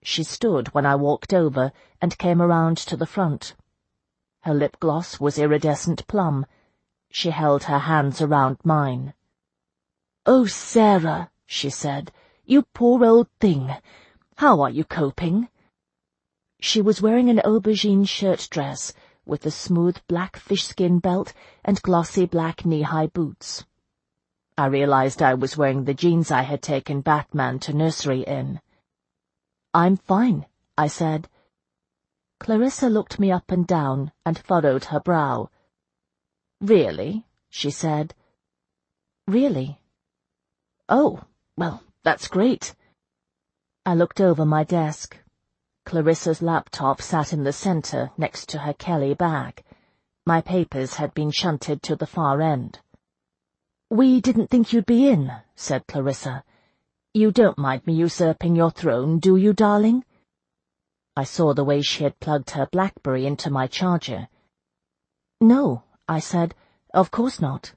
She stood when I walked over and came around to the front. Her lip gloss was iridescent plum. She held her hands around mine. "Oh, Sarah," she said, "you poor old thing. How are you coping?" She was wearing an aubergine shirt dress with a smooth black fish-skin belt and glossy black knee-high boots. I realized I was wearing the jeans I had taken Batman to nursery in. "I'm fine," I said. Clarissa looked me up and down and furrowed her brow. "Really?" she said. "Really." "Oh, well, that's great." I looked over my desk. Clarissa's laptop sat in the center next to her Kelly bag. My papers had been shunted to the far end. "We didn't think you'd be in," said Clarissa. "You don't mind me usurping your throne, do you, darling?" I saw the way she had plugged her BlackBerry into my charger. "No," I said, "of course not."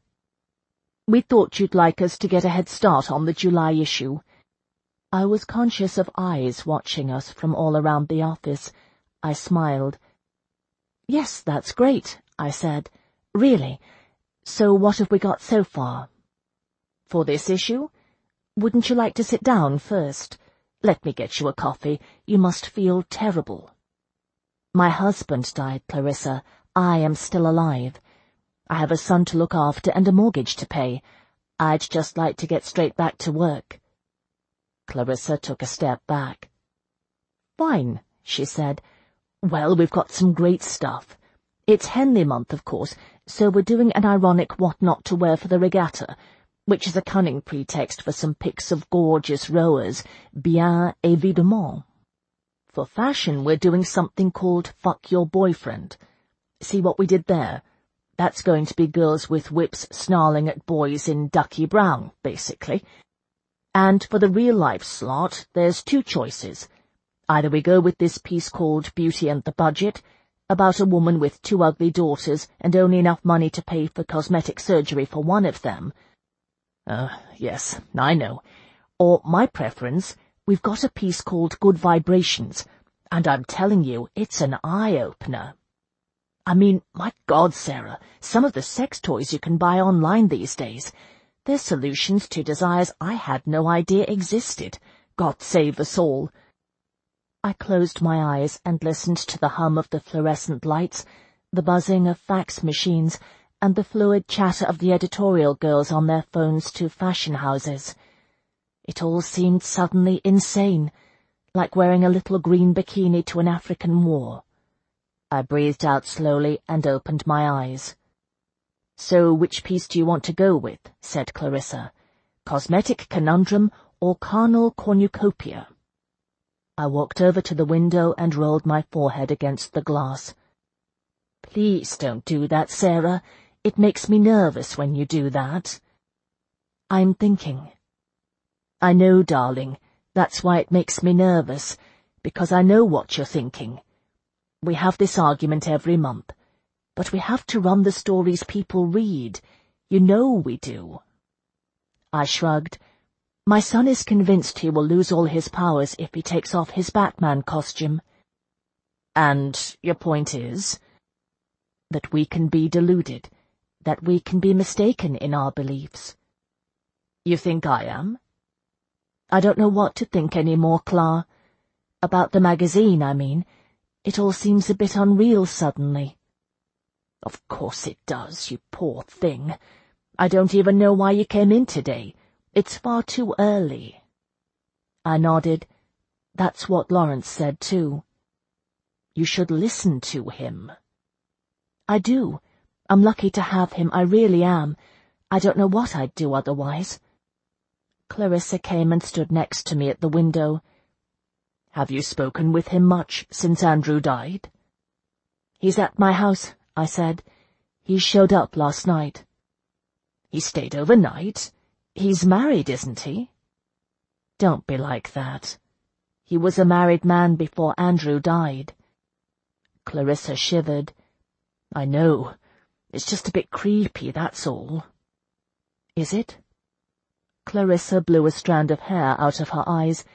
"We thought you'd like us to get a head start on the July issue." I was conscious of eyes watching us from all around the office. I smiled. "Yes, that's great," I said. "Really. So what have we got so far?" "For this issue? Wouldn't you like to sit down first? Let me get you a coffee. You must feel terrible." "My husband died, Clarissa. I am still alive. I have a son to look after and a mortgage to pay. I'd just like to get straight back to work." Clarissa took a step back. "Fine," she said. "Well, we've got some great stuff. It's Henley month, of course, so we're doing an ironic what not to wear for the regatta, which is a cunning pretext for some pics of gorgeous rowers, bien évidemment. For fashion, we're doing something called Fuck Your Boyfriend. See what we did there? That's going to be girls with whips snarling at boys in ducky brown, basically. And for the real-life slot, there's two choices. Either we go with this piece called Beauty and the Budget, about a woman with two ugly daughters and only enough money to pay for cosmetic surgery for one of them. Yes, I know. Or my preference, we've got a piece called Good Vibrations, and I'm telling you, it's an eye-opener. I mean, my God, Sarah, some of the sex toys you can buy online these days, they're solutions to desires I had no idea existed. God save us all." I closed my eyes and listened to the hum of the fluorescent lights, the buzzing of fax machines, and the fluid chatter of the editorial girls on their phones to fashion houses. It all seemed suddenly insane, like wearing a little green bikini to an African war. I breathed out slowly and opened my eyes. "So which piece do you want to go with?" said Clarissa. "Cosmetic conundrum or carnal cornucopia?" I walked over to the window and rolled my forehead against the glass. "Please don't do that, Sarah. It makes me nervous when you do that." "I'm thinking." "I know, darling. That's why it makes me nervous, because I know what you're thinking. We have this argument every month, but we have to run the stories people read. You know we do." I shrugged. "My son is convinced he will lose all his powers if he takes off his Batman costume." "And your point is?" "That we can be deluded, that we can be mistaken in our beliefs." "You think I am?" "I don't know what to think any more, Clara. About the magazine, I mean. It all seems a bit unreal suddenly." "Of course it does, you poor thing. I don't even know why you came in today. It's far too early." I nodded. "That's what Lawrence said, too." "You should listen to him." "I do. I'm lucky to have him, I really am. I don't know what I'd do otherwise." Clarissa came and stood next to me at the window. "Have you spoken with him much since Andrew died?" "He's at my house," I said. "He showed up last night." "He stayed overnight? He's married, isn't he?" "Don't be like that. He was a married man before Andrew died." Clarissa shivered. "I know. It's just a bit creepy, that's all." "Is it?" Clarissa blew a strand of hair out of her eyes.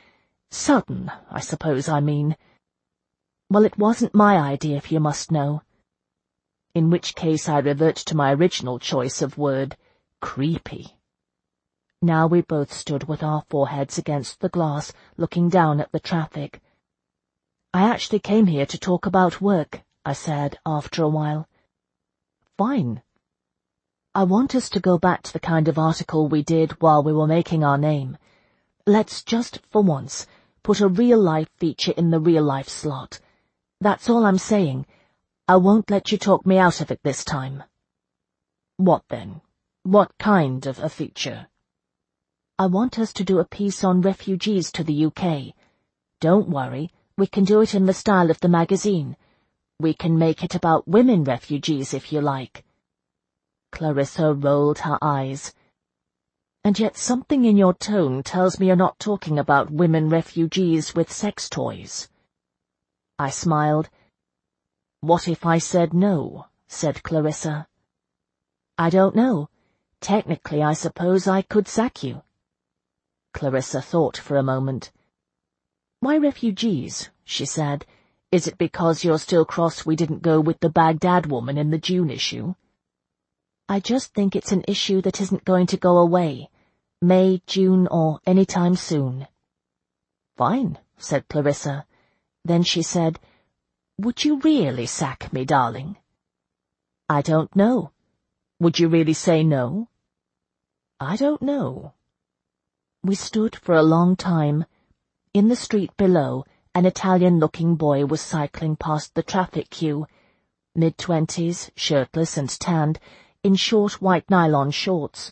Sudden, I suppose I mean. Well, it wasn't my idea, if you must know. In which case I revert to my original choice of word, creepy. Now we both stood with our foreheads against the glass, looking down at the traffic. I actually came here to talk about work, I said after a while. Fine. I want us to go back to the kind of article we did while we were making our name. Let's just, for once, put a real-life feature in the real-life slot. That's all I'm saying. I won't let you talk me out of it this time. What then? What kind of a feature? I want us to do a piece on refugees to the UK. Don't worry, we can do it in the style of the magazine. We can make it about women refugees if you like. Clarissa rolled her eyes. And yet something in your tone tells me you're not talking about women refugees with sex toys. I smiled. What if I said no? Said Clarissa. I don't know. Technically, I suppose I could sack you. Clarissa thought for a moment. Why refugees? She said. Is it because you're still cross we didn't go with the Baghdad woman in the June issue? I just think it's an issue that isn't going to go away. May, June, or any time soon. Fine, said Clarissa. Then she said, Would you really sack me, darling? I don't know. Would you really say no? I don't know. We stood for a long time. In the street below, an Italian-looking boy was cycling past the traffic queue, mid-20s, shirtless and tanned, in short white nylon shorts.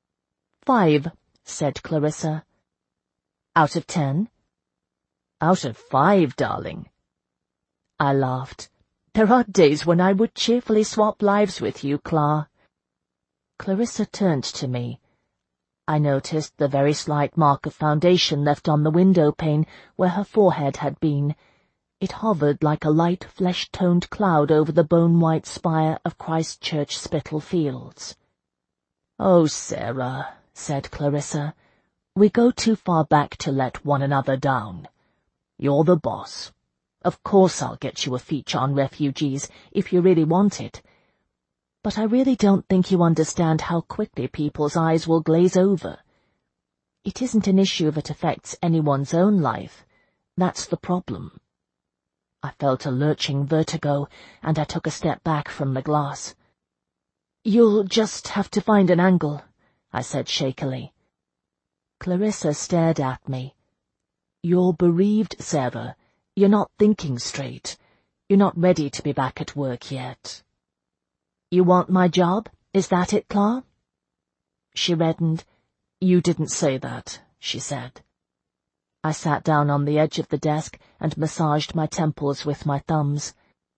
5, said Clarissa. Out of 10? Out of 5, darling. I laughed. There are days when I would cheerfully swap lives with you, Cla. Clarissa turned to me. I noticed the very slight mark of foundation left on the window pane where her forehead had been. It hovered like a light flesh-toned cloud over the bone-white spire of Christ Church Spitalfields. Oh, Sarah, said Clarissa, we go too far back to let one another down. You're the boss. Of course I'll get you a feature on refugees if you really want it. But I really don't think you understand how quickly people's eyes will glaze over. It isn't an issue that affects anyone's own life. That's the problem. I felt a lurching vertigo, and I took a step back from the glass. You'll just have to find an angle, I said shakily. Clarissa stared at me. You're bereaved, Sarah. You're not thinking straight. You're not ready to be back at work yet. You want my job? Is that it, Cla? She reddened. You didn't say that, she said. I sat down on the edge of the desk and massaged my temples with my thumbs.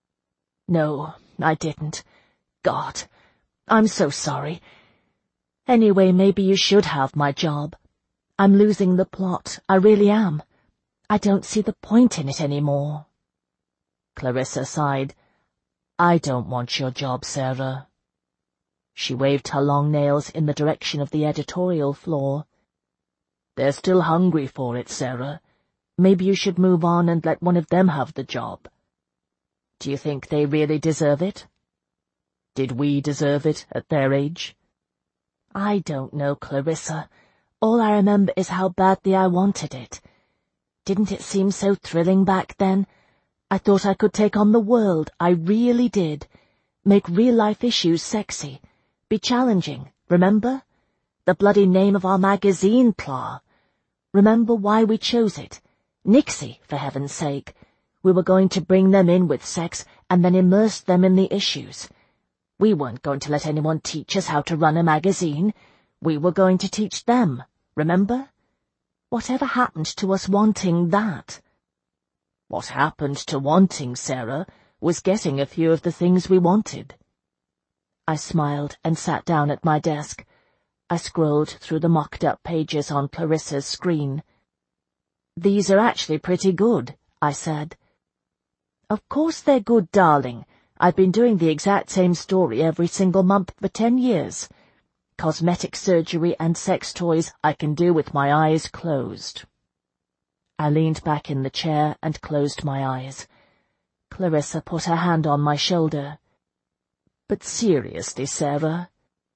No, I didn't. God, I'm so sorry. Anyway, maybe you should have my job. I'm losing the plot, I really am. I don't see the point in it anymore. Clarissa sighed. I don't want your job, Sarah. She waved her long nails in the direction of the editorial floor. They're still hungry for it, Sarah. Maybe you should move on and let one of them have the job. Do you think they really deserve it? Did we deserve it at their age? I don't know, Clarissa. All I remember is how badly I wanted it. Didn't it seem so thrilling back then? I thought I could take on the world, I really did. Make real-life issues sexy. Be challenging, remember? The bloody name of our magazine, Cla. Remember why we chose it? Nixie, for heaven's sake. We were going to bring them in with sex and then immerse them in the issues. We weren't going to let anyone teach us how to run a magazine. We were going to teach them, remember? Whatever happened to us wanting that? What happened to wanting, Sarah, was getting a few of the things we wanted. I smiled and sat down at my desk. I scrolled through the mocked-up pages on Clarissa's screen. These are actually pretty good, I said. Of course they're good, darling. I've been doing the exact same story every single month for 10 years. Cosmetic surgery and sex toys I can do with my eyes closed. I leaned back in the chair and closed my eyes. Clarissa put her hand on my shoulder. "But seriously, Sarah."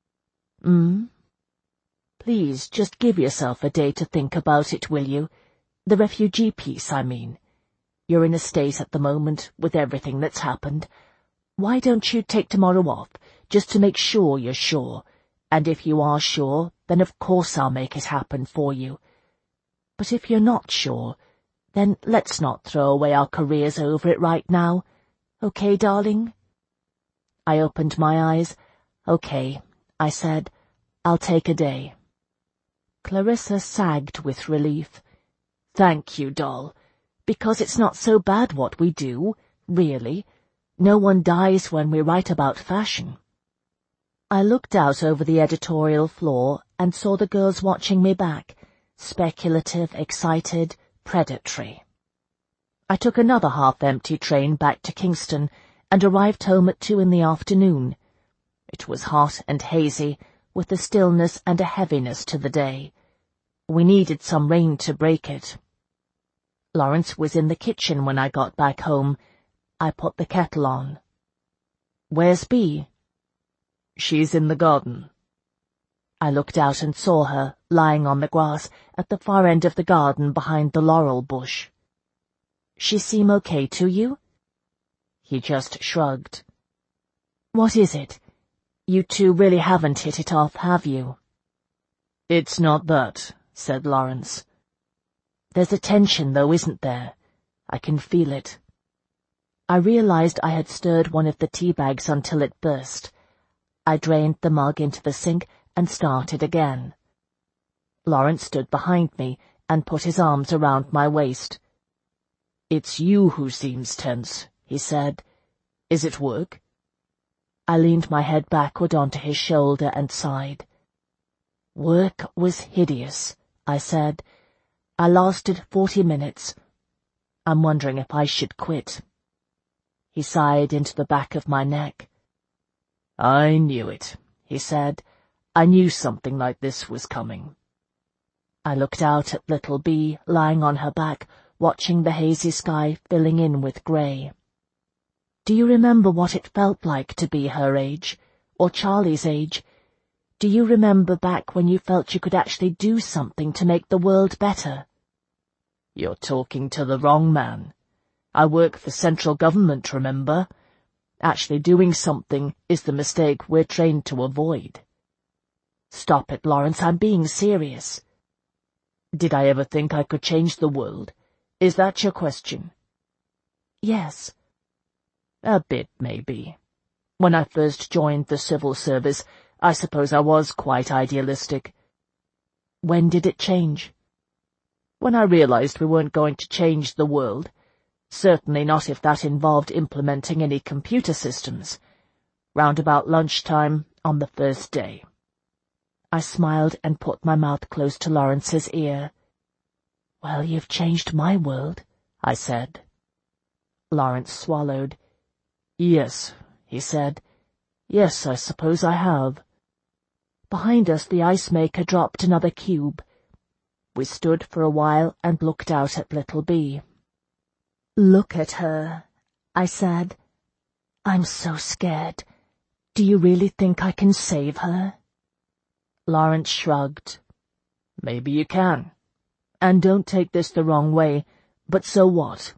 "Please, just give yourself a day to think about it, will you? The refugee piece, I mean. You're in a state at the moment, with everything that's happened. Why don't you take tomorrow off, just to make sure you're sure? And if you are sure, then of course I'll make it happen for you. But if you're not sure, then let's not throw away our careers over it right now. Okay, darling?" I opened my eyes. "Okay," I said. "I'll take a day." Clarissa sagged with relief. "Thank you, doll. Because it's not so bad what we do, really. No one dies when we write about fashion." I looked out over the editorial floor and saw the girls watching me back, speculative, excited, predatory. I took another half-empty train back to Kingston and arrived home at 2 in the afternoon. It was hot and hazy, with a stillness and a heaviness to the day. We needed some rain to break it. Lawrence was in the kitchen when I got back home. I put the kettle on. "Where's Bea?" "She's in the garden." I looked out and saw her, lying on the grass, at the far end of the garden behind the laurel bush. "She seem okay to you?" He just shrugged. "What is it? You two really haven't hit it off, have you?" "It's not that," said Lawrence. "There's a tension, though, isn't there? I can feel it." I realized I had stirred one of the tea bags until it burst. I drained the mug into the sink and started again. Lawrence stood behind me and put his arms around my waist. "It's you who seems tense," he said. "Is it work?" I leaned my head backward onto his shoulder and sighed. "Work was hideous," I said. "I lasted 40 minutes. I'm wondering if I should quit." He sighed into the back of my neck. "I knew it," he said. "I knew something like this was coming." I looked out at little Bea lying on her back, watching the hazy sky filling in with grey. "Do you remember what it felt like to be her age, or Charlie's age? Do you remember back when you felt you could actually do something to make the world better?" "You're talking to the wrong man. I work for central government, remember? Actually doing something is the mistake we're trained to avoid." "Stop it, Lawrence, I'm being serious." "Did I ever think I could change the world? Is that your question?" "Yes." "A bit, maybe. When I first joined the civil service, I suppose I was quite idealistic." "When did it change?" "When I realized we weren't going to change the world. Certainly not if that involved implementing any computer systems. Round about lunchtime on the first day." I smiled and put my mouth close to Lawrence's ear. "Well, you've changed my world," I said. Lawrence swallowed. "Yes," he said. "Yes, I suppose I have." Behind us the ice maker dropped another cube. We stood for a while and looked out at little Bea. "Look at her," I said. "I'm so scared. Do you really think I can save her?" Lawrence shrugged. "Maybe you can. And don't take this the wrong way, but so what?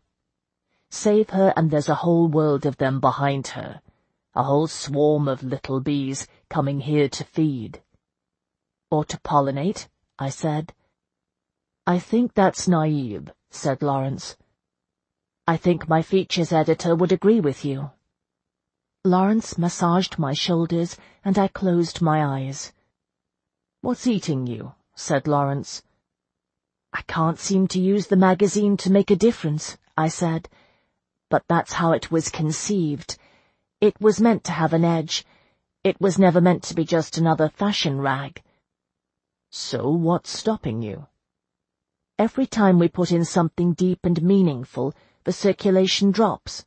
Save her and there's a whole world of them behind her, a whole swarm of little bees coming here to feed." "Or to pollinate," I said. "I think that's naive," said Lawrence. "I think my features editor would agree with you." Lawrence massaged my shoulders, and I closed my eyes. "What's eating you?" said Lawrence. "I can't seem to use the magazine to make a difference," I said. "But that's how it was conceived. It was meant to have an edge. It was never meant to be just another fashion rag." "So what's stopping you?" "Every time we put in something deep and meaningful, the circulation drops."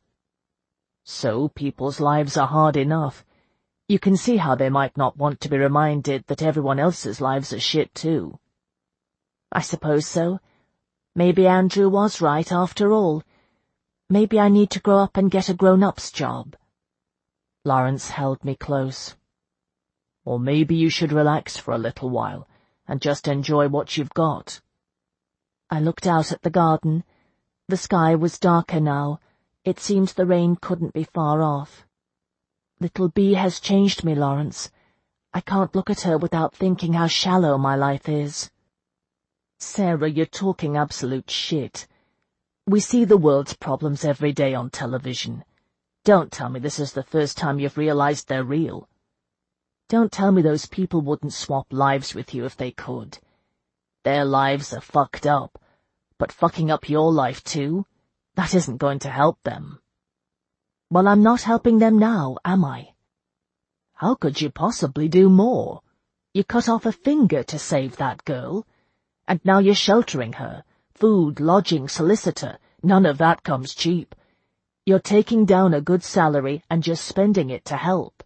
"So people's lives are hard enough. You can see how they might not want to be reminded that everyone else's lives are shit too." "I suppose so. Maybe Andrew was right after all. Maybe I need to grow up and get a grown-up's job. Lawrence held me close. Or maybe you should relax for a little while and just enjoy what you've got. I looked out at the garden. The sky was darker now. It seemed the rain couldn't be far off. Little Bee has changed me, Lawrence. I can't look at her without thinking how shallow my life is. Sarah, you're talking absolute shit. We see the world's problems every day on television. Don't tell me this is the first time you've realized they're real. Don't tell me those people wouldn't swap lives with you if they could. Their lives are fucked up, but fucking up your life too? That isn't going to help them. Well, I'm not helping them now, am I? How could you possibly do more? You cut off a finger to save that girl, and now you're sheltering her. Food, lodging, solicitor, none of that comes cheap. You're taking down a good salary and just spending it to help.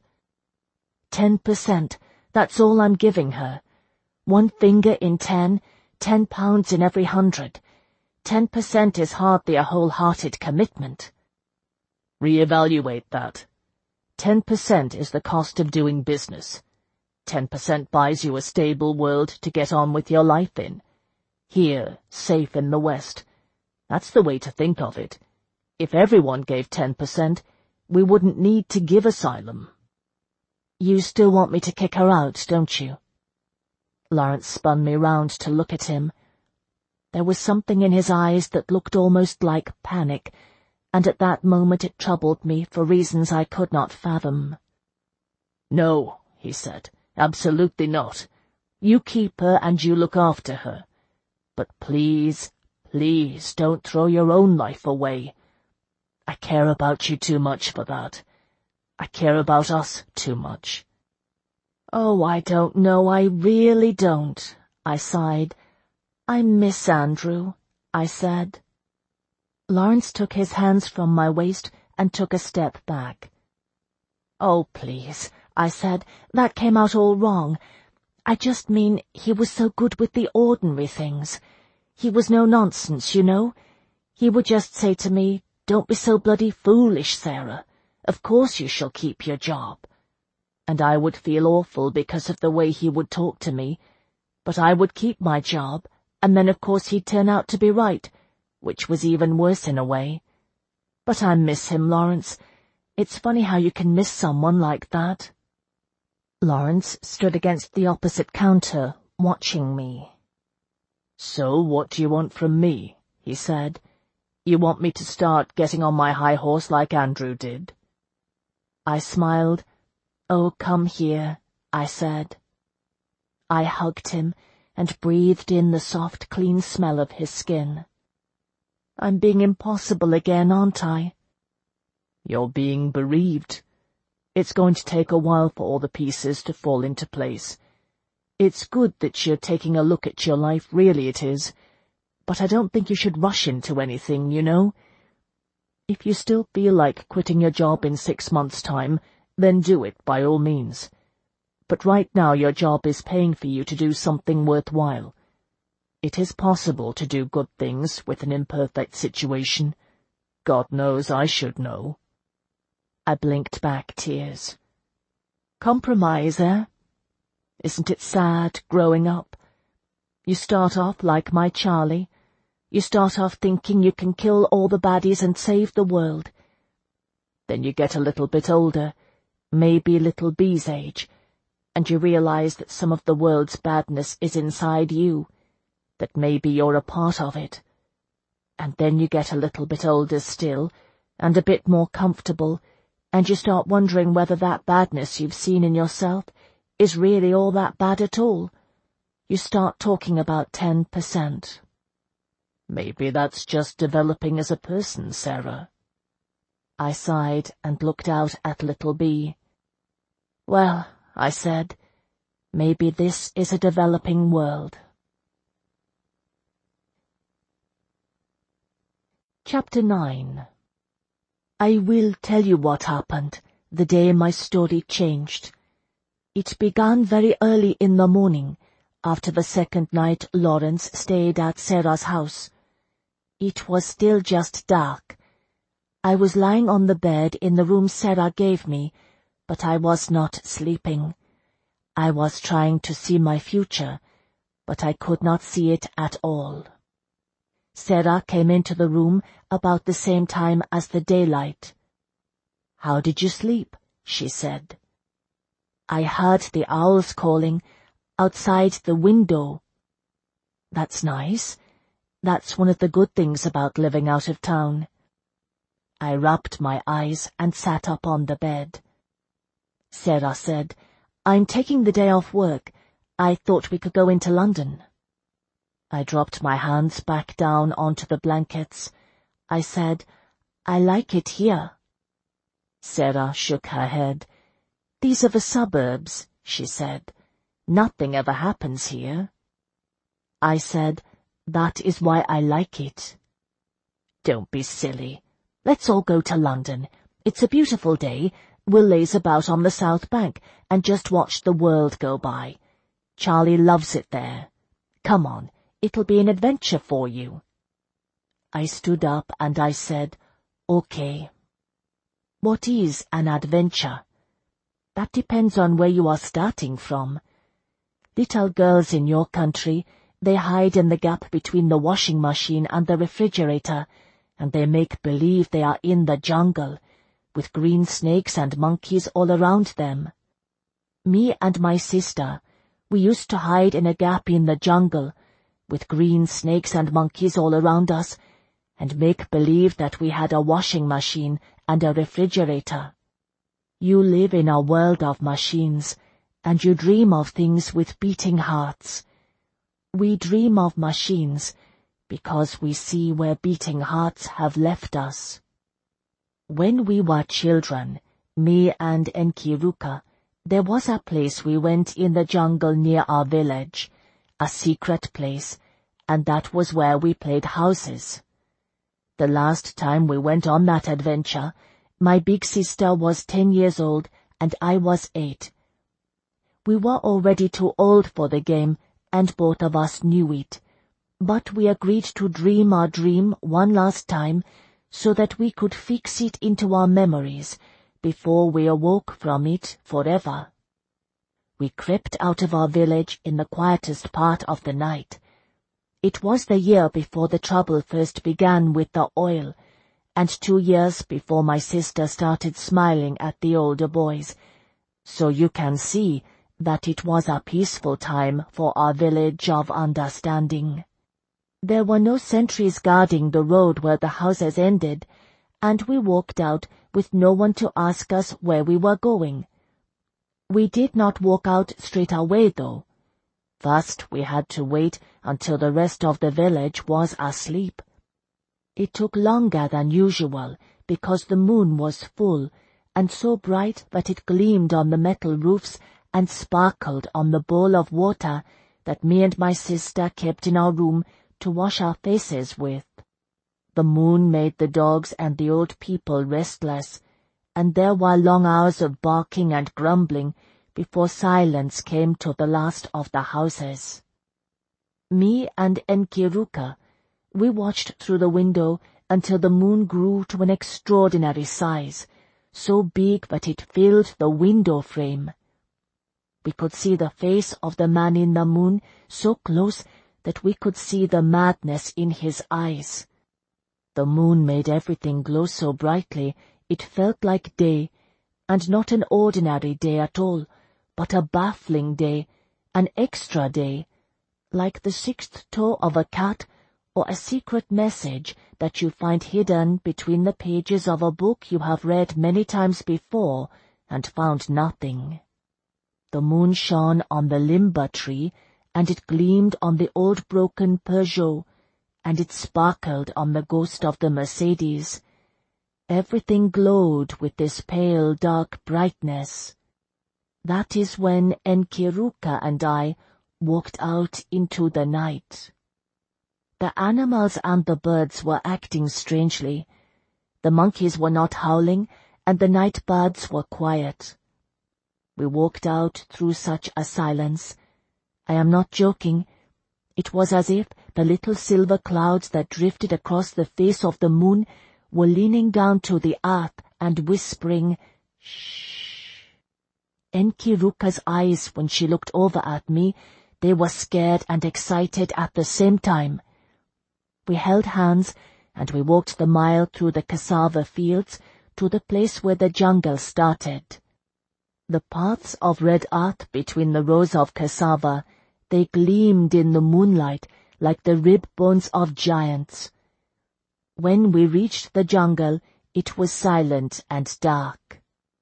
10%, that's all I'm giving her. 1 finger in 10, 10 pounds in every 100. 10% is hardly a wholehearted commitment. Reevaluate that. 10% is the cost of doing business. 10% buys you a stable world to get on with your life in. Here, safe in the West. That's the way to think of it. If everyone gave 10%, we wouldn't need to give asylum. You still want me to kick her out, don't you? Lawrence spun me round to look at him. There was something in his eyes that looked almost like panic, and at that moment it troubled me for reasons I could not fathom. No, he said, absolutely not. You keep her and you look after her. But please, please don't throw your own life away. I care about you too much for that. I care about us too much. Oh, I don't know, I really don't, I sighed. I miss Andrew, I said. Lawrence took his hands from my waist and took a step back. Oh, please, I said, that came out all wrong. I just mean he was so good with the ordinary things. He was no nonsense, you know. He would just say to me, don't be so bloody foolish, Sarah. Of course you shall keep your job. And I would feel awful because of the way he would talk to me, but I would keep my job, and then of course he'd turn out to be right, which was even worse in a way. But I miss him, Lawrence. It's funny how you can miss someone like that. Lawrence stood against the opposite counter, watching me. So what do you want from me? He said. You want me to start getting on my high horse like Andrew did? I smiled. Oh, come here, I said. I hugged him and breathed in the soft, clean smell of his skin. I'm being impossible again, aren't I? You're being bereaved. It's going to take a while for all the pieces to fall into place. It's good that you're taking a look at your life, really it is. But I don't think you should rush into anything, you know. If you still feel like quitting your job in 6 months' time, then do it by all means. But right now your job is paying for you to do something worthwhile. It is possible to do good things with an imperfect situation. God knows I should know. I blinked back tears. Compromise, eh? Isn't it sad, growing up? You start off like my Charlie. You start off thinking you can kill all the baddies and save the world. Then you get a little bit older, maybe little Bee's age, and you realize that some of the world's badness is inside you, that maybe you're a part of it. And then you get a little bit older still, and a bit more comfortable, and you start wondering whether that badness you've seen in yourself is really all that bad at all. You start talking about 10%. Maybe that's just developing as a person, Sarah. I sighed and looked out at little Bee. Well, I said, maybe this is a developing world. Chapter 9. I will tell you what happened the day my story changed. It began very early in the morning, after the second night Lawrence stayed at Sarah's house. It was still just dark. I was lying on the bed in the room Sarah gave me, but I was not sleeping. I was trying to see my future, but I could not see it at all. Sarah came into the room about the same time as the daylight. "How did you sleep?" she said. "I heard the owls calling outside the window." "That's nice. That's one of the good things about living out of town." I rubbed my eyes and sat up on the bed. Sarah said, "I'm taking the day off work. I thought we could go into London." I dropped my hands back down onto the blankets. I said, "I like it here." Sarah shook her head. "These are the suburbs," she said. "Nothing ever happens here." I said, "That is why I like it." "Don't be silly. Let's all go to London. It's a beautiful day. We'll laze about on the South Bank and just watch the world go by. Charlie loves it there. Come on, it'll be an adventure for you." I stood up and I said, "Okay." What is an adventure? That depends on where you are starting from. Little girls in your country, they hide in the gap between the washing machine and the refrigerator, and they make believe they are in the jungle, with green snakes and monkeys all around them. Me and my sister, we used to hide in a gap in the jungle, with green snakes and monkeys all around us, and make believe that we had a washing machine and a refrigerator. You live in a world of machines, and you dream of things with beating hearts. We dream of machines because we see where beating hearts have left us. When we were children, me and Enkiruka, there was a place we went in the jungle near our village, a secret place, and that was where we played houses. The last time we went on that adventure, my big sister was 10 years old and I was 8. We were already too old for the game, and both of us knew it, but we agreed to dream our dream one last time so that we could fix it into our memories before we awoke from it forever. We crept out of our village in the quietest part of the night. It was the year before the trouble first began with the oil, and 2 years before my sister started smiling at the older boys, so you can see that it was a peaceful time for our village of understanding. There were no sentries guarding the road where the houses ended, and we walked out with no one to ask us where we were going. We did not walk out straight away, though. First, we had to wait until the rest of the village was asleep. It took longer than usual because the moon was full and so bright that it gleamed on the metal roofs and sparkled on the bowl of water that me and my sister kept in our room to wash our faces with. The moon made the dogs and the old people restless, and there were long hours of barking and grumbling before silence came to the last of the houses. Me and Enkiruka, we watched through the window until the moon grew to an extraordinary size, so big that it filled the window frame. We could see the face of the man in the moon so close that we could see the madness in his eyes. The moon made everything glow so brightly it felt like day, and not an ordinary day at all, but a baffling day, an extra day, like the 6th toe of a cat or a secret message that you find hidden between the pages of a book you have read many times before and found nothing. The moon shone on the limber tree, and it gleamed on the old broken Peugeot, and it sparkled on the ghost of the Mercedes. Everything glowed with this pale, dark brightness. That is when Enkiruka and I walked out into the night. The animals and the birds were acting strangely. The monkeys were not howling, and the night birds were quiet. We walked out through such a silence. I am not joking. It was as if the little silver clouds that drifted across the face of the moon were leaning down to the earth and whispering, "Shh." Enkiruka's eyes, when she looked over at me, they were scared and excited at the same time. We held hands, and we walked the mile through the cassava fields to the place where the jungle started. The paths of red earth between the rows of cassava, they gleamed in the moonlight like the rib bones of giants. When we reached the jungle, it was silent and dark.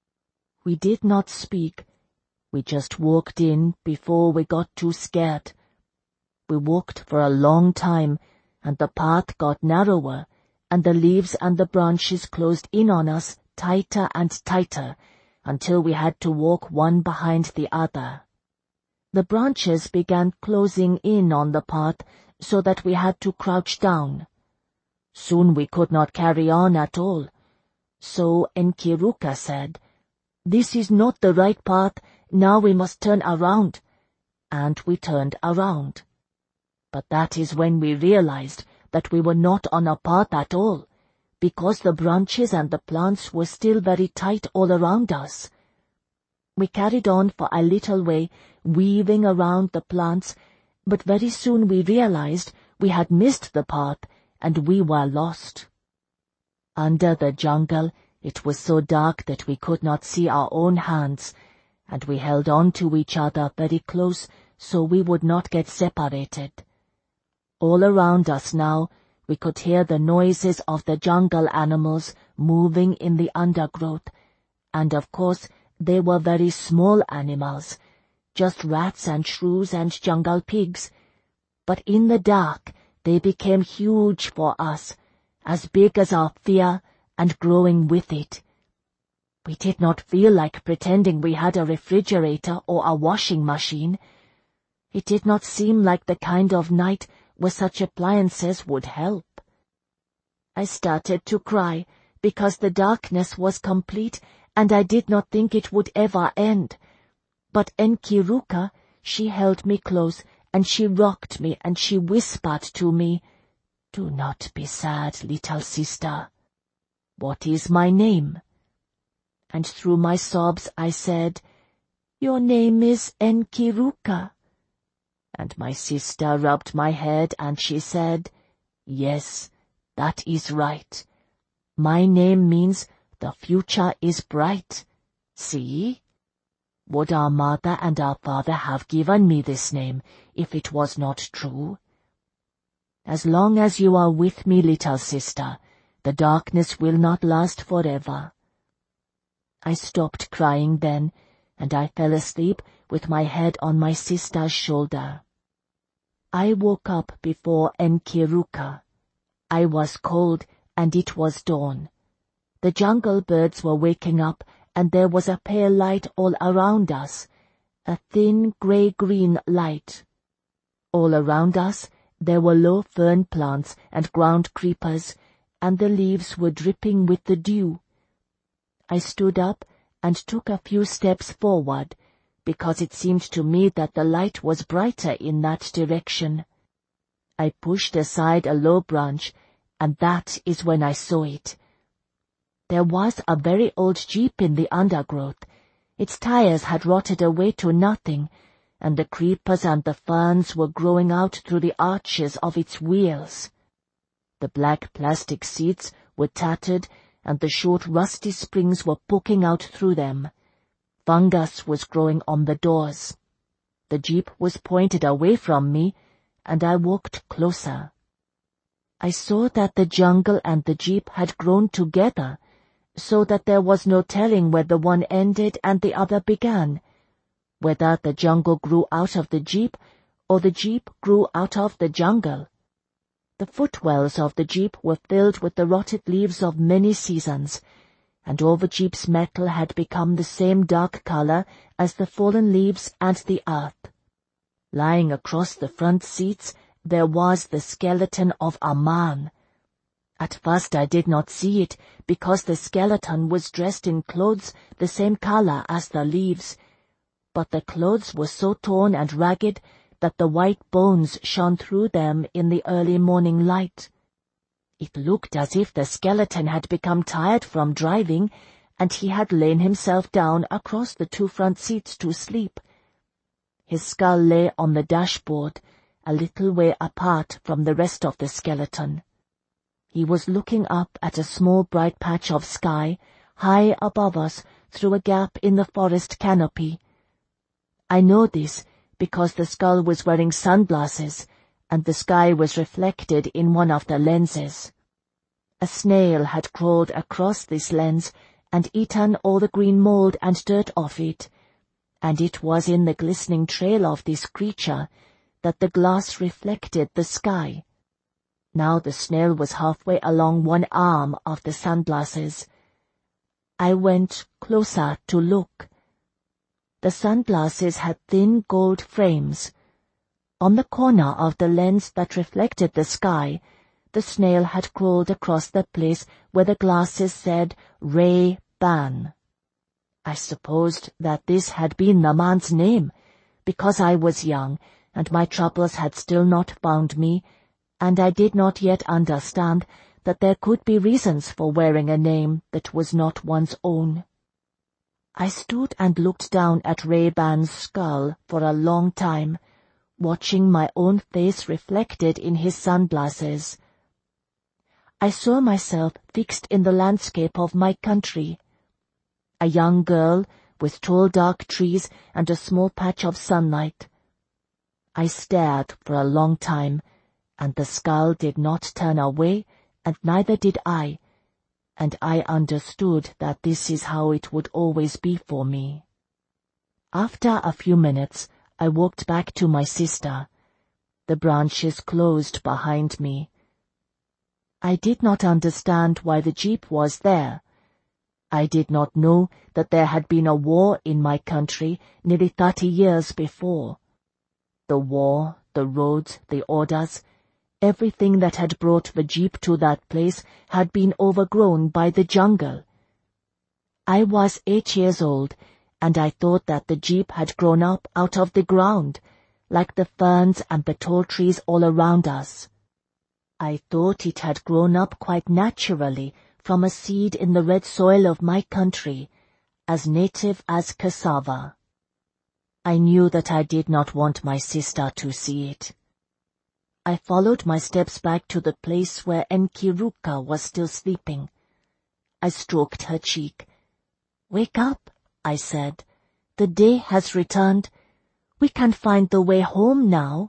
We did not speak. We just walked in before we got too scared. We walked for a long time, and the path got narrower, and the leaves and the branches closed in on us tighter and tighter, until we had to walk one behind the other. The branches began closing in on the path so that we had to crouch down. Soon we could not carry on at all. So Enkiruka said, "This is not the right path, now we must turn around." And we turned around. But that is when we realized that we were not on a path at all, because the branches and the plants were still very tight all around us. We carried on for a little way, weaving around the plants, but very soon we realized we had missed the path and we were lost. Under the jungle, it was so dark that we could not see our own hands, and we held on to each other very close so we would not get separated. All around us now, we could hear the noises of the jungle animals moving in the undergrowth, and of course they were very small animals, just rats and shrews and jungle pigs. But in the dark they became huge for us, as big as our fear and growing with it. We did not feel like pretending we had a refrigerator or a washing machine. It did not seem like the kind of night where such appliances would help. I started to cry because the darkness was complete and I did not think it would ever end. But Enkiruka, she held me close and she rocked me and she whispered to me, "Do not be sad, little sister. What is my name?" And through my sobs I said, "Your name is Enkiruka." And my sister rubbed my head and she said, "Yes, that is right. My name means the future is bright. See? Would our mother and our father have given me this name if it was not true? As long as you are with me, little sister, the darkness will not last forever." I stopped crying then, and I fell asleep with my head on my sister's shoulder. I woke up before Enkiruka. I was cold, and it was dawn. The jungle birds were waking up, and there was a pale light all around us, a thin grey-green light. All around us there were low fern plants and ground creepers, and the leaves were dripping with the dew. I stood up and took a few steps forward, because it seemed to me that the light was brighter in that direction. I pushed aside a low branch, and that is when I saw it. There was a very old jeep in the undergrowth. Its tires had rotted away to nothing, and the creepers and the ferns were growing out through the arches of its wheels. The black plastic seats were tattered, and the short rusty springs were poking out through them. Fungus was growing on the doors. The jeep was pointed away from me, and I walked closer. I saw that the jungle and the jeep had grown together, so that there was no telling where the one ended and the other began, whether the jungle grew out of the jeep or the jeep grew out of the jungle. The footwells of the jeep were filled with the rotted leaves of many seasons, and all the jeep's metal had become the same dark color as the fallen leaves and the earth. Lying across the front seats there was the skeleton of a man. At first I did not see it, because the skeleton was dressed in clothes the same color as the leaves, but the clothes were so torn and ragged that the white bones shone through them in the early morning light. It looked as if the skeleton had become tired from driving, and he had lain himself down across the 2 front seats to sleep. His skull lay on the dashboard, a little way apart from the rest of the skeleton. He was looking up at a small bright patch of sky, high above us through a gap in the forest canopy. I know this because the skull was wearing sunglasses, and the sky was reflected in one of the lenses. A snail had crawled across this lens and eaten all the green mold and dirt off it, and it was in the glistening trail of this creature that the glass reflected the sky. Now the snail was halfway along one arm of the sunglasses. I went closer to look. The sunglasses had thin gold frames. On the corner of the lens that reflected the sky, the snail had crawled across the place where the glasses said Ray-Ban. I supposed that this had been the man's name, because I was young, and my troubles had still not found me, and I did not yet understand that there could be reasons for wearing a name that was not one's own. I stood and looked down at Ray-Ban's skull for a long time, watching my own face reflected in his sunglasses. I saw myself fixed in the landscape of my country. A young girl with tall dark trees and a small patch of sunlight. I stared for a long time, and the skull did not turn away, and neither did I, and I understood that this is how it would always be for me. After a few minutes, I walked back to my sister. The branches closed behind me. I did not understand why the jeep was there. I did not know that there had been a war in my country nearly 30 years before. The war, the roads, the orders, everything that had brought the jeep to that place had been overgrown by the jungle. I was 8 years old, and I thought that the jeep had grown up out of the ground, like the ferns and the tall trees all around us. I thought it had grown up quite naturally from a seed in the red soil of my country, as native as cassava. I knew that I did not want my sister to see it. I followed my steps back to the place where Nkiruka was still sleeping. I stroked her cheek. "Wake up," I said. "The day has returned. We can find the way home now."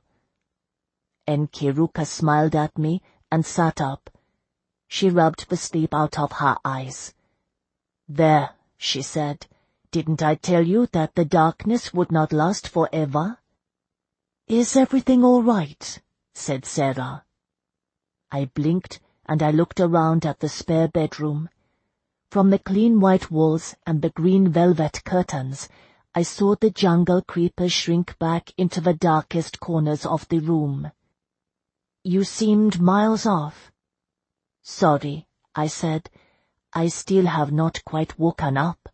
Nkiruka smiled at me and sat up. She rubbed the sleep out of her eyes. "There," she said, "didn't I tell you that the darkness would not last forever?" "Is everything all right?" said Sarah. I blinked and I looked around at the spare bedroom. From the clean white walls and the green velvet curtains, I saw the jungle creepers shrink back into the darkest corners of the room. "You seemed miles off." "Sorry," I said. "I still have not quite woken up."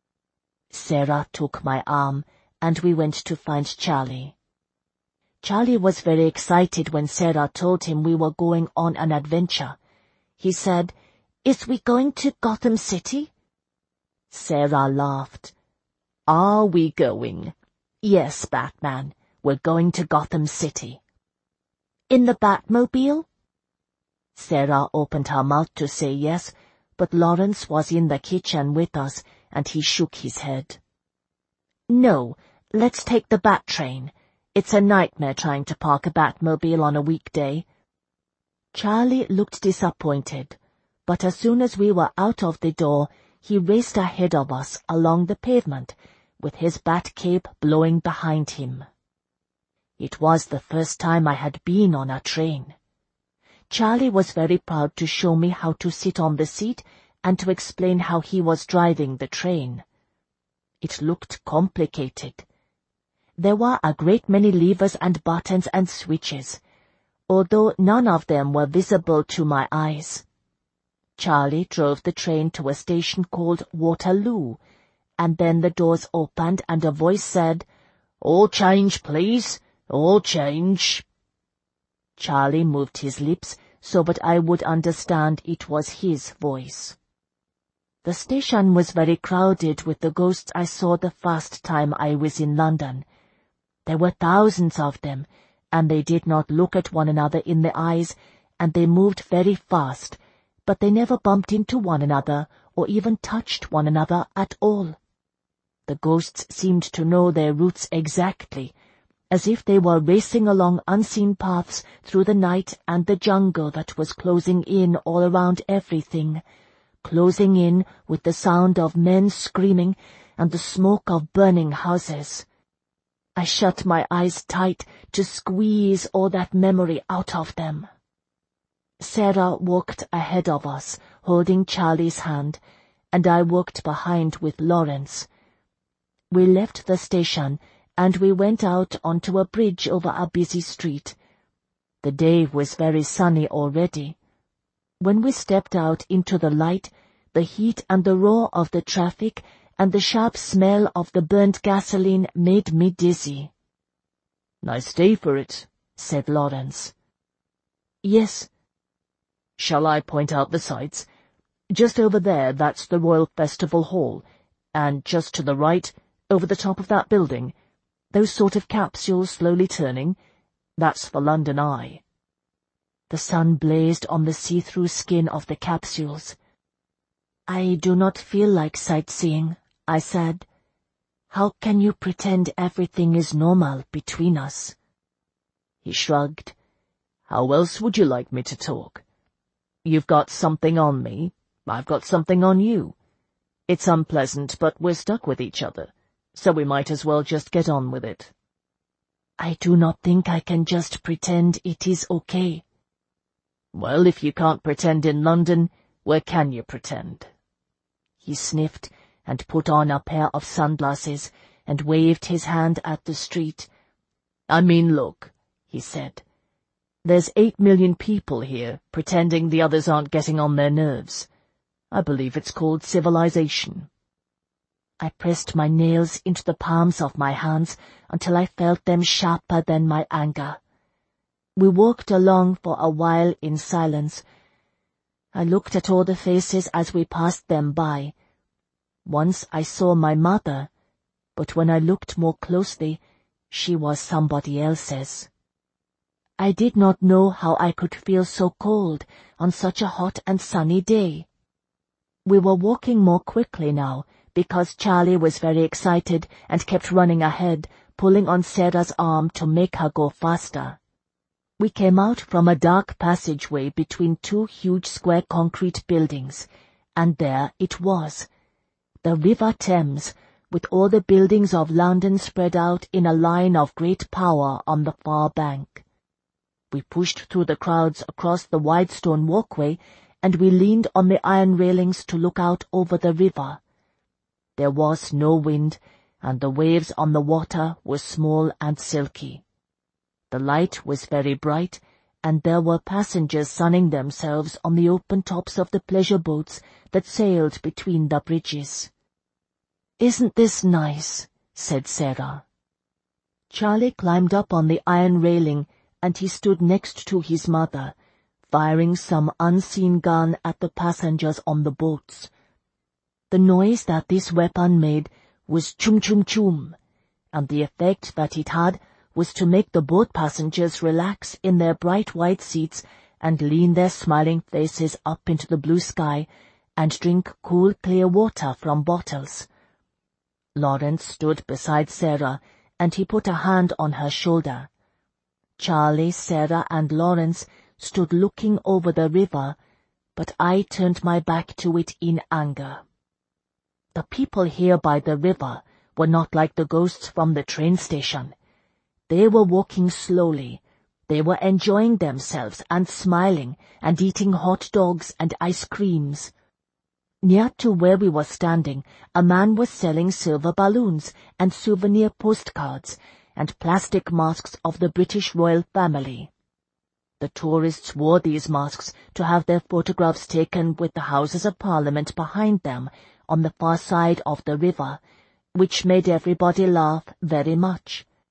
Sarah took my arm, and we went to find Charlie. Charlie was very excited when Sarah told him we were going on an adventure. He said, "Is we going to Gotham City?" Sarah laughed. "Are we going?" "Yes, Batman, we're going to Gotham City." "In the Batmobile?" Sarah opened her mouth to say yes, but Lawrence was in the kitchen with us, and he shook his head. "No, let's take the Bat train. It's a nightmare trying to park a Batmobile on a weekday." Charlie looked disappointed, but as soon as we were out of the door, he raced ahead of us along the pavement, with his bat cape blowing behind him. It was the first time I had been on a train. Charlie was very proud to show me how to sit on the seat and to explain how he was driving the train. It looked complicated. There were a great many levers and buttons and switches, although none of them were visible to my eyes. Charlie drove the train to a station called Waterloo, and then the doors opened and a voice said, "All change, please. All change." Charlie moved his lips so that I would understand it was his voice. The station was very crowded with the ghosts I saw the first time I was in London. There were thousands of them, and they did not look at one another in the eyes, and they moved very fast, but they never bumped into one another or even touched one another at all. The ghosts seemed to know their routes exactly, as if they were racing along unseen paths through the night and the jungle that was closing in all around everything, closing in with the sound of men screaming and the smoke of burning houses. I shut my eyes tight to squeeze all that memory out of them. Sarah walked ahead of us, holding Charlie's hand, and I walked behind with Lawrence. We left the station, and we went out onto a bridge over a busy street. The day was very sunny already. When we stepped out into the light, the heat and the roar of the traffic and the sharp smell of the burnt gasoline made me dizzy. "Nice day for it," said Lawrence. "Yes." "Shall I point out the sights? Just over there, that's the Royal Festival Hall, and just to the right, over the top of that building, those sort of capsules slowly turning, that's the London Eye." The sun blazed on the see-through skin of the capsules. "I do not feel like sightseeing," I said. "How can you pretend everything is normal between us?" He shrugged. "How else would you like me to talk? You've got something on me, I've got something on you. It's unpleasant, but we're stuck with each other, so we might as well just get on with it." "I do not think I can just pretend it is okay." "Well, if you can't pretend in London, where can you pretend?" He sniffed and put on a pair of sunglasses and waved his hand at the street. "I mean, look," he said. "There's 8 million people here pretending the others aren't getting on their nerves. I believe it's called civilization." I pressed my nails into the palms of my hands until I felt them sharper than my anger. We walked along for a while in silence. I looked at all the faces as we passed them by. Once I saw my mother, but when I looked more closely, she was somebody else's. I did not know how I could feel so cold on such a hot and sunny day. We were walking more quickly now, because Charlie was very excited and kept running ahead, pulling on Sarah's arm to make her go faster. We came out from a dark passageway between 2 huge square concrete buildings, and there it was, the River Thames, with all the buildings of London spread out in a line of great power on the far bank. We pushed through the crowds across the wide stone walkway, and we leaned on the iron railings to look out over the river. There was no wind, and the waves on the water were small and silky. The light was very bright, and there were passengers sunning themselves on the open tops of the pleasure boats that sailed between the bridges. "Isn't this nice?" said Sarah. Charlie climbed up on the iron railing, and he stood next to his mother, firing some unseen gun at the passengers on the boats. The noise that this weapon made was chum-chum-chum, and the effect that it had was to make the boat passengers relax in their bright white seats and lean their smiling faces up into the blue sky and drink cool, clear water from bottles. Lawrence stood beside Sarah, and he put a hand on her shoulder. Charlie, Sarah, and Lawrence stood looking over the river, but I turned my back to it in anger. The people here by the river were not like the ghosts from the train station. They were walking slowly. They were enjoying themselves and smiling and eating hot dogs and ice creams. Near to where we were standing, a man was selling silver balloons and souvenir postcards and plastic masks of the British royal family. The tourists wore these masks to have their photographs taken with the Houses of Parliament behind them on the far side of the river, which made everybody laugh very much.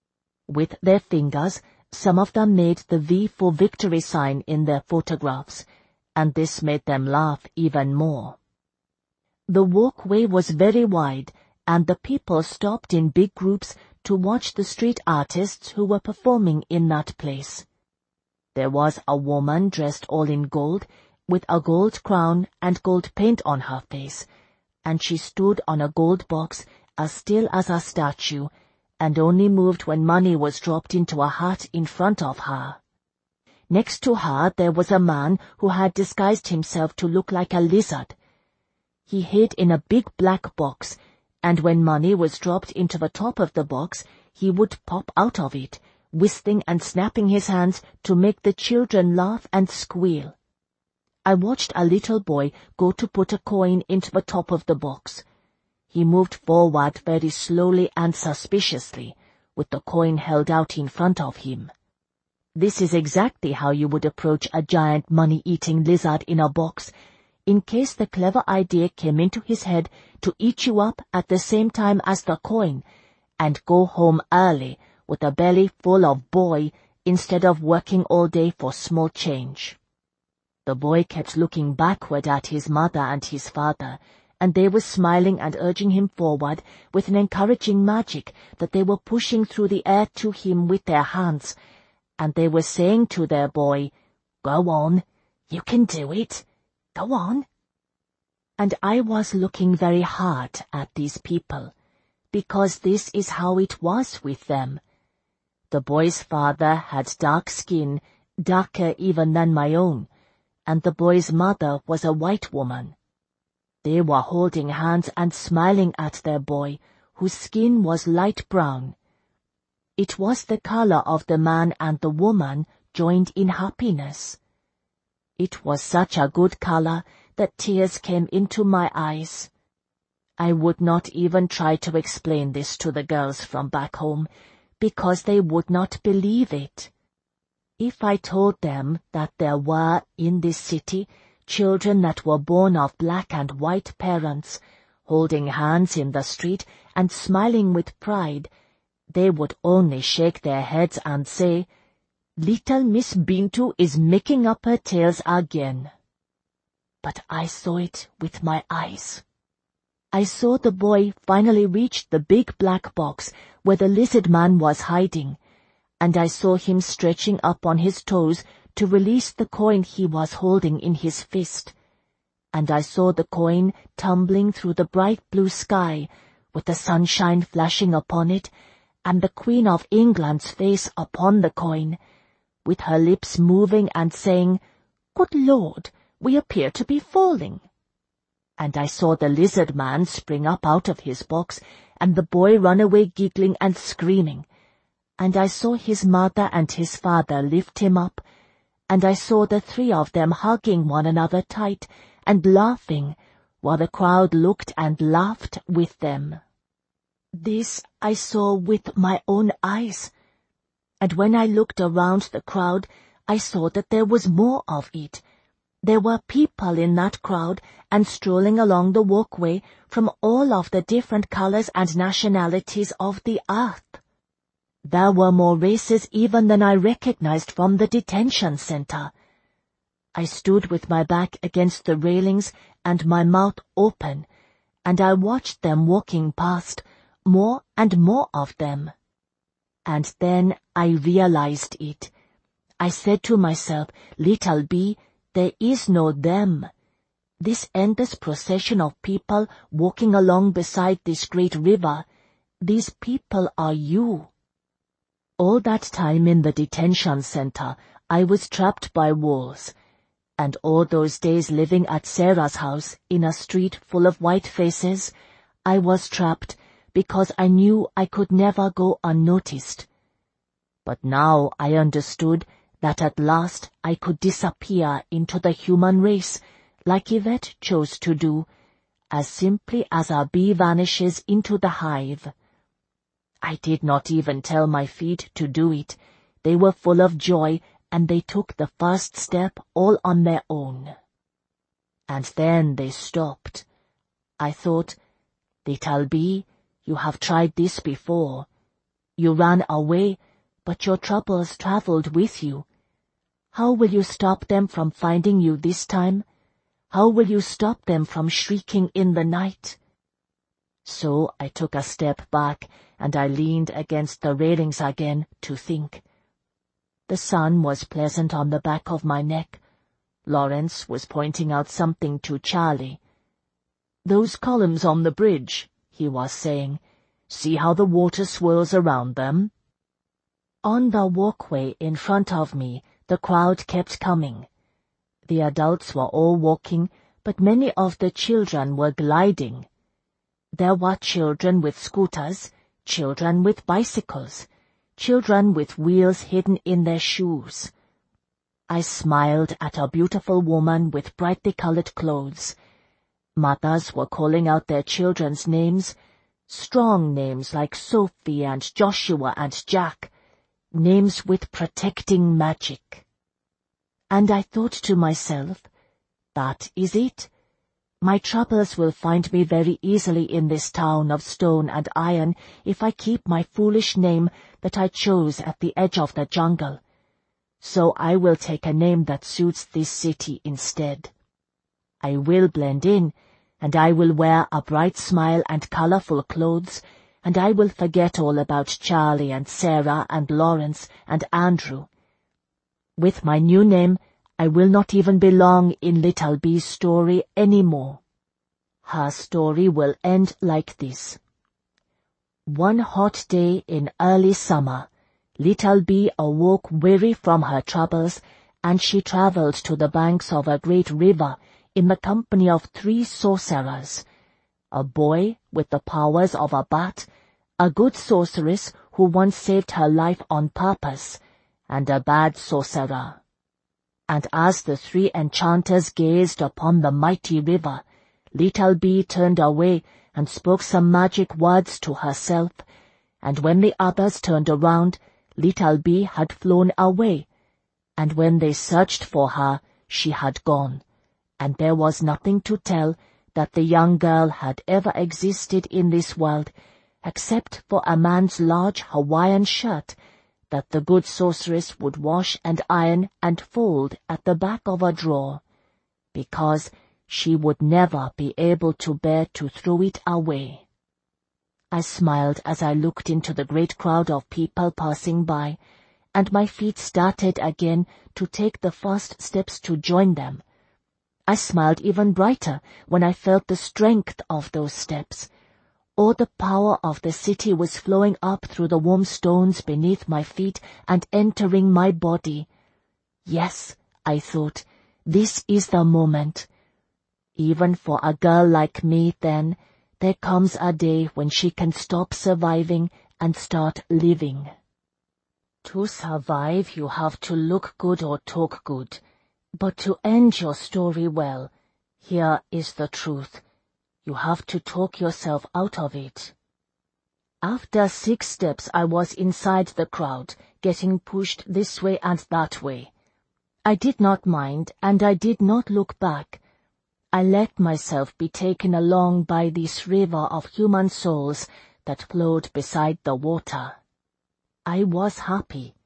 With their fingers, some of them made the V for victory sign in their photographs, and this made them laugh even more. The walkway was very wide, and the people stopped in big groups to watch the street artists who were performing in that place. There was a woman dressed all in gold, with a gold crown and gold paint on her face, and she stood on a gold box as still as a statue, and only moved when money was dropped into a hat in front of her. Next to her there was a man who had disguised himself to look like a lizard. He hid in a big black box, and when money was dropped into the top of the box, he would pop out of it, whistling and snapping his hands to make the children laugh and squeal. I watched a little boy go to put a coin into the top of the box. He moved forward very slowly and suspiciously, with the coin held out in front of him. This is exactly how you would approach a giant money-eating lizard in a box, in case the clever idea came into his head to eat you up at the same time as the coin, and go home early with a belly full of boy instead of working all day for small change. The boy kept looking backward at his mother and his father, and they were smiling and urging him forward with an encouraging magic that they were pushing through the air to him with their hands, and they were saying to their boy, "Go on, you can do it. Go on." And I was looking very hard at these people, because this is how it was with them. The boy's father had dark skin, darker even than my own, and the boy's mother was a white woman. They were holding hands and smiling at their boy, whose skin was light brown. It was the color of the man and the woman joined in happiness. It was such a good color that tears came into my eyes. I would not even try to explain this to the girls from back home, because they would not believe it. If I told them that there were, in this city, children that were born of black and white parents, holding hands in the street and smiling with pride, they would only shake their heads and say, "Little Miss Bintu is making up her tales again." But I saw it with my eyes. I saw the boy finally reach the big black box where the lizard man was hiding, and I saw him stretching up on his toes to release the coin he was holding in his fist, and I saw the coin tumbling through the bright blue sky, with the sunshine flashing upon it, and the Queen of England's face upon the coin, with her lips moving and saying, "Good Lord, we appear to be falling." And I saw the lizard man spring up out of his box, and the boy run away giggling and screaming, and I saw his mother and his father lift him up, and I saw the three of them hugging one another tight and laughing, while the crowd looked and laughed with them. This I saw with my own eyes, and when I looked around the crowd, I saw that there was more of it. There were people in that crowd and strolling along the walkway from all of the different colors and nationalities of the earth. There were more races even than I recognized from the detention center. I stood with my back against the railings and my mouth open, and I watched them walking past, more and more of them. And then I realized it. I said to myself, "Little B, there is no them. This endless procession of people walking along beside this great river, these people are you." All that time in the detention center, I was trapped by walls, and all those days living at Sarah's house in a street full of white faces, I was trapped because I knew I could never go unnoticed. But now I understood that at last I could disappear into the human race, like Yvette chose to do, as simply as a bee vanishes into the hive. I did not even tell my feet to do it. They were full of joy, and they took the first step all on their own. And then they stopped. I thought, "Little bee, you have tried this before. You ran away, but your troubles traveled with you. How will you stop them from finding you this time? How will you stop them from shrieking in the night? So I took a step back, and I leaned against the railings again to think. The sun was pleasant on the back of my neck. Lawrence was pointing out something to Charlie. "Those columns on the bridge," he was saying. "See how the water swirls around them?" On the walkway in front of me, the crowd kept coming. The adults were all walking, but many of the children were gliding. There were children with scooters, children with bicycles, children with wheels hidden in their shoes. I smiled at a beautiful woman with brightly colored clothes. Mothers were calling out their children's names, strong names like Sophie and Joshua and Jack, names with protecting magic. And I thought to myself, that is it. My troubles will find me very easily in this town of stone and iron if I keep my foolish name that I chose at the edge of the jungle. So I will take a name that suits this city instead. I will blend in, and I will wear a bright smile and colorful clothes, and I will forget all about Charlie and Sarah and Lawrence and Andrew. With my new name, I will not even belong in Little Bee's story anymore. Her story will end like this. One hot day in early summer, Little Bee awoke weary from her troubles, and she traveled to the banks of a great river in the company of 3 sorcerers, a boy with the powers of a bat, a good sorceress who once saved her life on purpose, and a bad sorcerer. And as the 3 enchanters gazed upon the mighty river, Little Bee turned away and spoke some magic words to herself, and when the others turned around, Little Bee had flown away, and when they searched for her, she had gone, and there was nothing to tell that the young girl had ever existed in this world, except for a man's large Hawaiian shirt that the good sorceress would wash and iron and fold at the back of a drawer, because she would never be able to bear to throw it away. I smiled as I looked into the great crowd of people passing by, and my feet started again to take the first steps to join them. I smiled even brighter when I felt the strength of those steps. All the power of the city was flowing up through the warm stones beneath my feet and entering my body. Yes, I thought, this is the moment. Even for a girl like me, then, there comes a day when she can stop surviving and start living. To survive, you have to look good or talk good. But to end your story well, here is the truth. You have to talk yourself out of it. After 6 steps, I was inside the crowd, getting pushed this way and that way. I did not mind, and I did not look back. I let myself be taken along by this river of human souls that flowed beside the water. I was happy.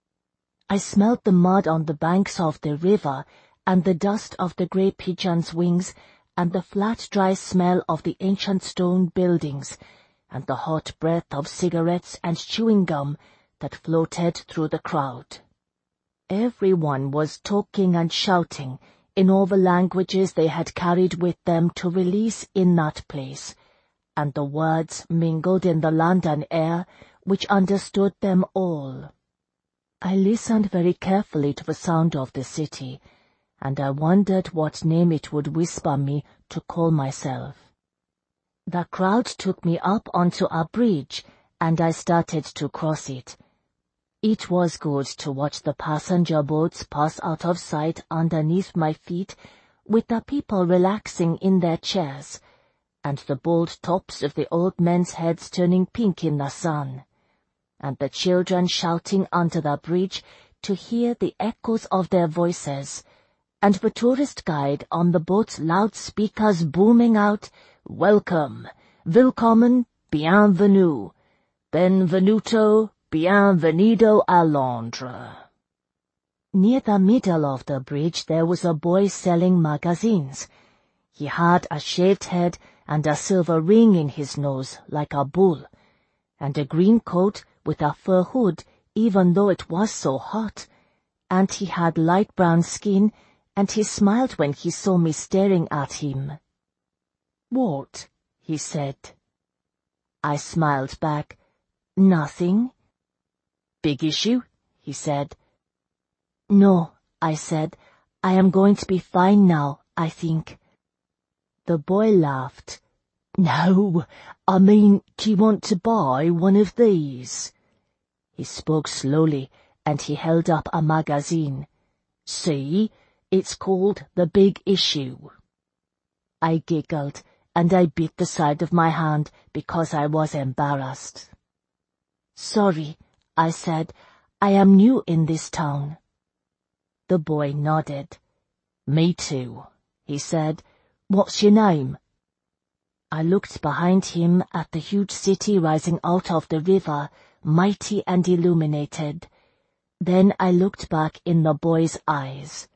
I smelled the mud on the banks of the river, and the dust of the grey pigeons' wings, and the flat dry smell of the ancient stone buildings, and the hot breath of cigarettes and chewing gum that floated through the crowd. Everyone was talking and shouting in all the languages they had carried with them to release in that place, and the words mingled in the London air which understood them all. I listened very carefully to the sound of the city, and I wondered what name it would whisper me to call myself. The crowd took me up onto a bridge, and I started to cross it. It was good to watch the passenger boats pass out of sight underneath my feet, with the people relaxing in their chairs, and the bald tops of the old men's heads turning pink in the sun, and the children shouting under the bridge to hear the echoes of their voices, and the tourist guide on the boat's loudspeakers booming out, "Welcome, willkommen, bienvenue, benvenuto, Bienvenido a Londres. Near the middle of the bridge there was a boy selling magazines. He had a shaved head and a silver ring in his nose like a bull, and a green coat with a fur hood even though it was so hot, and he had light brown skin, and he smiled when he saw me staring at him. "What?" he said. I smiled back. "Nothing." "Big issue?" he said. "No," I said. "I am going to be fine now, I think." The boy laughed. "No, I mean, do you want to buy one of these?" He spoke slowly, and he held up a magazine. "See, it's called The Big Issue." I giggled, and I bit the side of my hand because I was embarrassed. "Sorry," I said. "I am new in this town." The boy nodded. "Me too," he said. "What's your name?" I looked behind him at the huge city rising out of the river, mighty and illuminated. Then I looked back in the boy's eyes.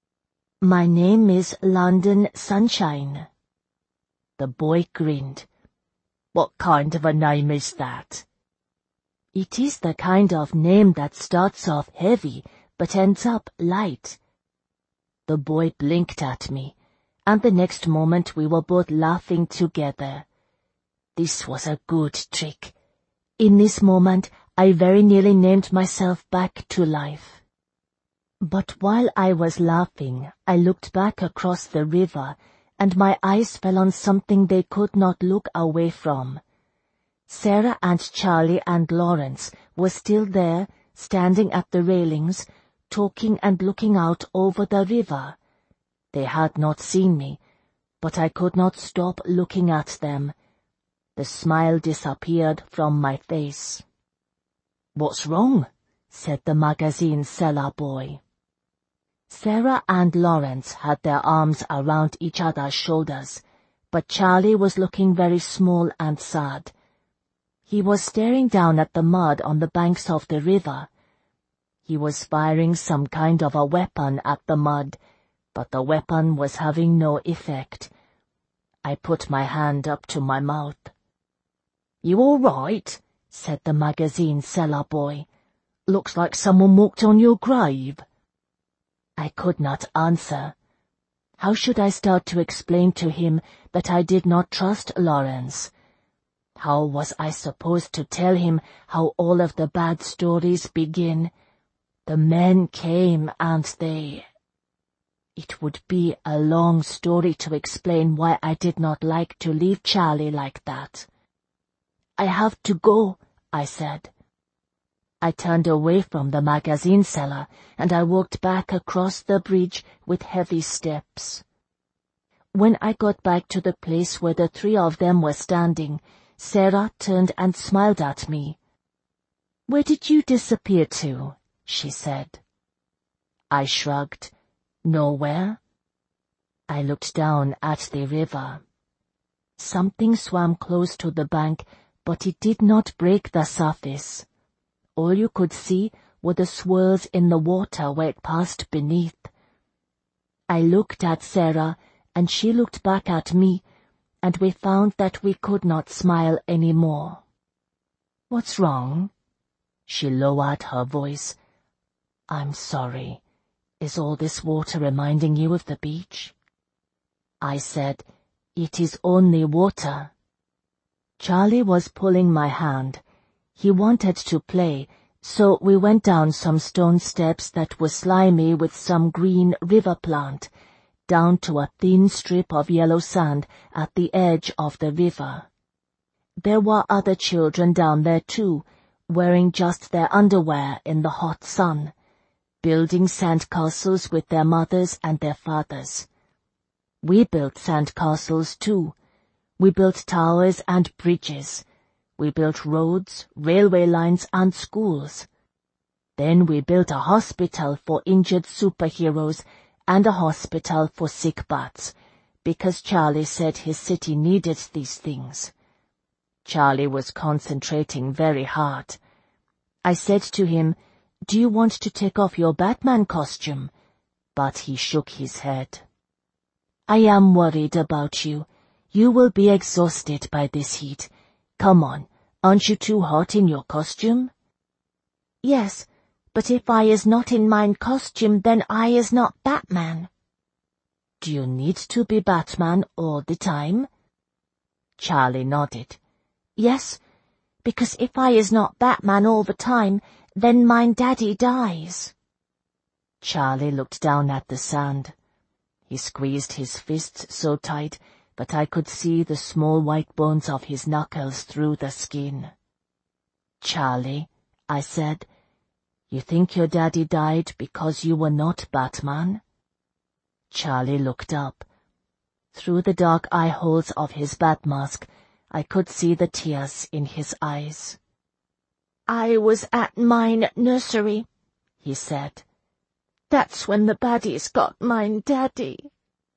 "My name is London Sunshine." The boy grinned. "What kind of a name is that?" "It is the kind of name that starts off heavy, but ends up light." The boy blinked at me, and the next moment we were both laughing together. This was a good trick. In this moment, I very nearly named myself back to life. But while I was laughing, I looked back across the river, and my eyes fell on something they could not look away from. Sarah and Charlie and Lawrence were still there, standing at the railings, talking and looking out over the river. They had not seen me, but I could not stop looking at them. The smile disappeared from my face. "What's wrong?" said the magazine seller boy. Sarah and Lawrence had their arms around each other's shoulders, but Charlie was looking very small and sad. He was staring down at the mud on the banks of the river. He was firing some kind of a weapon at the mud, but the weapon was having no effect. I put my hand up to my mouth. "You all right?" said the magazine seller boy. "Looks like someone walked on your grave." I could not answer. How should I start to explain to him that I did not trust Lawrence? How was I supposed to tell him how all of the bad stories begin? The men came and they... It would be a long story to explain why I did not like to leave Charlie like that. "I have to go," I said. I turned away from the magazine seller, and I walked back across the bridge with heavy steps. When I got back to the place where the three of them were standing, Sarah turned and smiled at me. "Where did you disappear to?" she said. I shrugged. "Nowhere." I looked down at the river. Something swam close to the bank, but it did not break the surface. All you could see were the swirls in the water where it passed beneath. I looked at Sarah, and she looked back at me, and we found that we could not smile any more. "What's wrong?" She lowered her voice. "I'm sorry. Is all this water reminding you of the beach?" I said, "It is only water." Charlie was pulling my hand. He wanted to play, so we went down some stone steps that were slimy with some green river plant, down to a thin strip of yellow sand at the edge of the river. There were other children down there too, wearing just their underwear in the hot sun, building sandcastles with their mothers and their fathers. We built sandcastles too. We built towers and bridges. We built roads, railway lines, and schools. Then we built a hospital for injured superheroes and a hospital for sick bats, because Charlie said his city needed these things. Charlie was concentrating very hard. I said to him, "Do you want to take off your Batman costume?" But he shook his head. "I am worried about you. You will be exhausted by this heat. Come on, aren't you too hot in your costume?" "Yes, but if I is not in mine costume, then I is not Batman." "Do you need to be Batman all the time?" Charlie nodded. "Yes, because if I is not Batman all the time, then mine daddy dies." Charlie looked down at the sand. He squeezed his fists so tight that I could see the small white bones of his knuckles through the skin. "Charlie," I said, "you think your daddy died because you were not Batman?" Charlie looked up. Through the dark eye holes of his bat mask, I could see the tears in his eyes. "I was at mine nursery," he said. "That's when the baddies got mine daddy."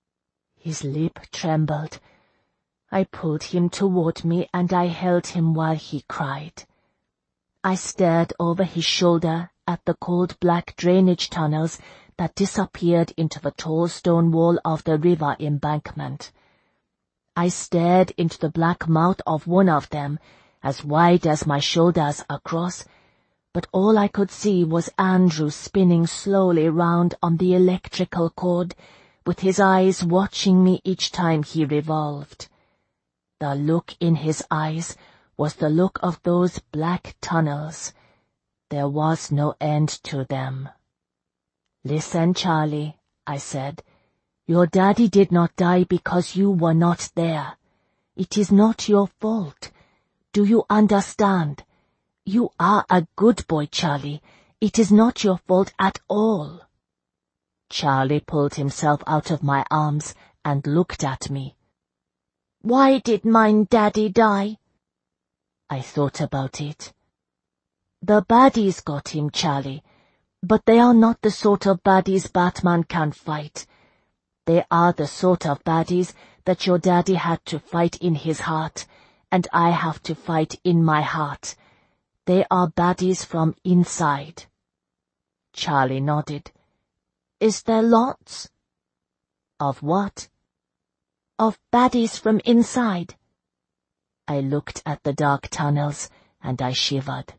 His lip trembled. I pulled him toward me and I held him while he cried. I stared over his shoulder at the cold black drainage tunnels that disappeared into the tall stone wall of the river embankment. I stared into the black mouth of one of them, as wide as my shoulders across, but all I could see was Andrew spinning slowly round on the electrical cord, with his eyes watching me each time he revolved. The look in his eyes was the look of those black tunnels. There was no end to them. "Listen, Charlie," I said. "Your daddy did not die because you were not there. It is not your fault. Do you understand? You are a good boy, Charlie. It is not your fault at all." Charlie pulled himself out of my arms and looked at me. "Why did mine daddy die?" I thought about it. "The baddies got him, Charlie, but they are not the sort of baddies Batman can fight. They are the sort of baddies that your daddy had to fight in his heart, and I have to fight in my heart. They are baddies from inside." Charlie nodded. "Is there lots?" "Of what?" "Of baddies from inside." I looked at the dark tunnels, and I shivered.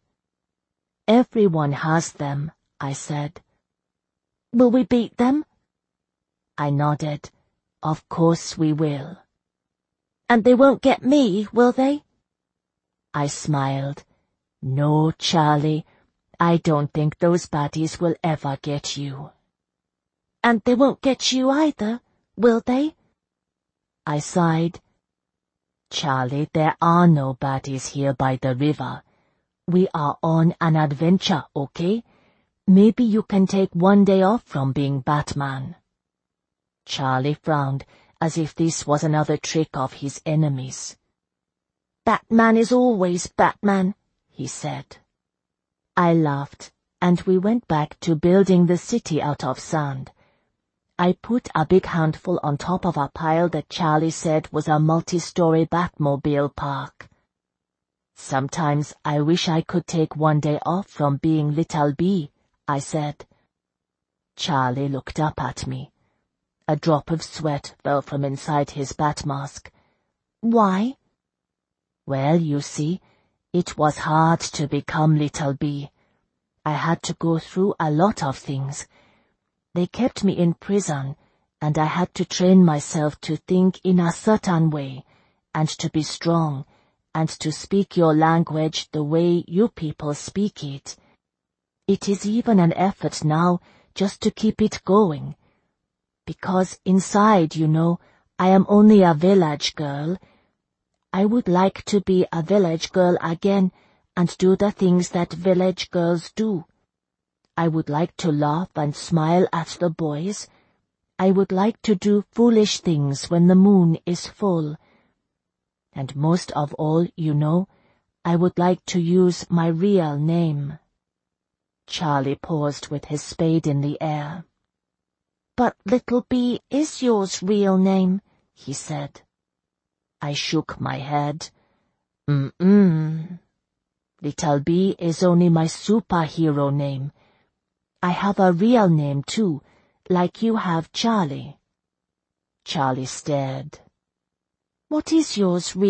"Everyone has them," I said. "Will we beat them?" I nodded. "Of course we will." "And they won't get me, will they?" I smiled. "No, Charlie, I don't think those baddies will ever get you." "And they won't get you either, will they?" I sighed. "Charlie, there are no baddies here by the river. We are on an adventure, okay? Maybe you can take one day off from being Batman." Charlie frowned, as if this was another trick of his enemies. "Batman is always Batman," he said. I laughed, and we went back to building the city out of sand. I put a big handful on top of a pile that Charlie said was a multi-story Batmobile park. "Sometimes I wish I could take one day off from being Little B," I said. Charlie looked up at me. A drop of sweat fell from inside his bat mask. "Why?" "Well, you see, it was hard to become Little B. I had to go through a lot of things. They kept me in prison, and I had to train myself to think in a certain way, and to be strong, and to speak your language the way you people speak it. It is even an effort now just to keep it going. Because inside, you know, I am only a village girl. I would like to be a village girl again and do the things that village girls do. I would like to laugh and smile at the boys. I would like to do foolish things when the moon is full. And most of all, you know, I would like to use my real name." Charlie paused with his spade in the air. "But Little B is yours real name," he said. I shook my head. Little B is only my superhero name. I have a real name too, like you have Charlie. Charlie stared. What is yours really?